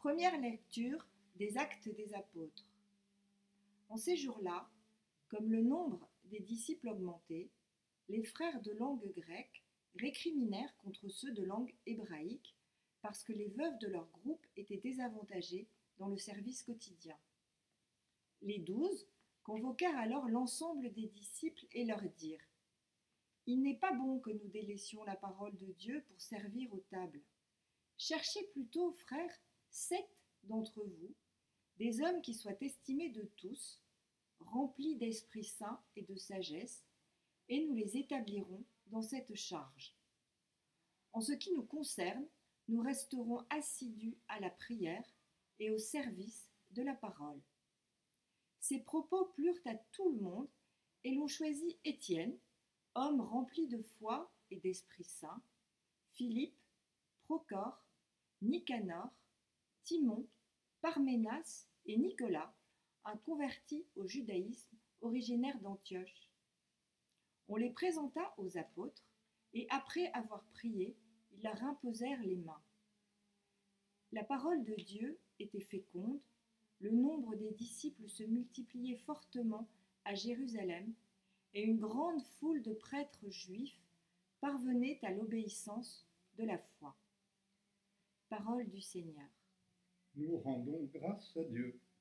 Première lecture des Actes des Apôtres. En ces jours-là, comme le nombre des disciples augmentait, les frères de langue grecque récriminèrent contre ceux de langue hébraïque parce que les veuves de leur groupe étaient désavantagées dans le service quotidien. Les 12 convoquèrent alors l'ensemble des disciples et leur dirent : « Il n'est pas bon que nous délaissions la parole de Dieu pour servir aux tables. Cherchez plutôt, frères, 7 d'entre vous, des hommes qui soient estimés de tous, remplis d'Esprit Saint et de sagesse, et nous les établirons dans cette charge. En ce qui nous concerne, nous resterons assidus à la prière et au service de la parole. » Ces propos plurent à tout le monde, et l'on choisit Étienne, homme rempli de foi et d'Esprit Saint, Philippe, Procore, Nicanor, Timon, Parménas et Nicolas, un converti au judaïsme originaire d'Antioche. On les présenta aux apôtres, et après avoir prié, ils leur imposèrent les mains. La parole de Dieu était féconde, le nombre des disciples se multipliait fortement à Jérusalem, et une grande foule de prêtres juifs parvenait à l'obéissance de la foi. Parole du Seigneur. Nous rendons grâce à Dieu.